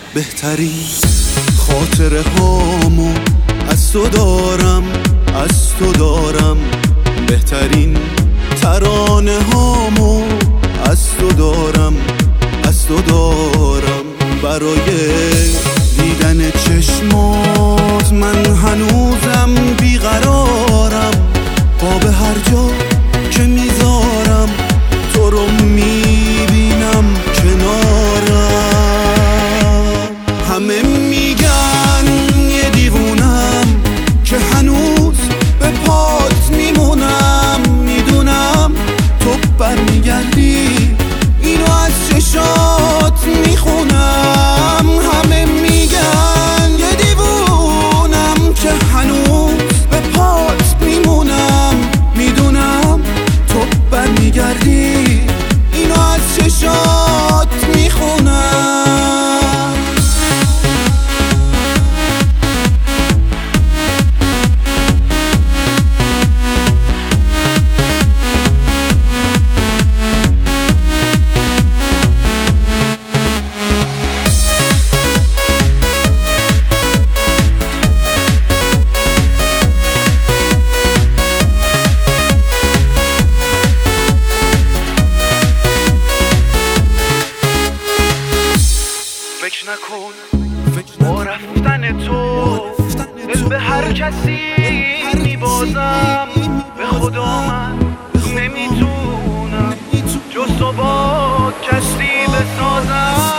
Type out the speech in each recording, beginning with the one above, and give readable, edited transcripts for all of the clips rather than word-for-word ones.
بهترین خاطره هامو از تو دارم، از تو دارم. بهترین ترانه هامو از تو دارم، از تو دارم. برای دیدن چشمات من هنوزم بیقرارم. با به هر جا که میذارم تو رو میبینم کنارم. همه میگن یه دیوونم که هنوز به پات میمونم. میدونم تو برمیگردی، اینو از چشات میخونم. همه میگن یه دیوونم که هنوز به پات میمونم. میدونم تو برمیگردی، اینو از چشات میخونم. فکر نکن با رفتن تو دل به هر کسی میبازم. به خدا من نمیتونم جز تو با کسی بسازم.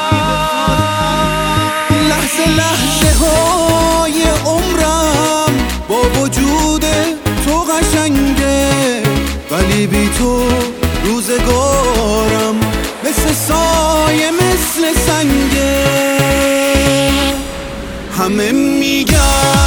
لحظه لحظه های عمرم با وجود تو قشنگه، ولی بی تو روزگارم مثل سایه، مثل سنگه. همه میگن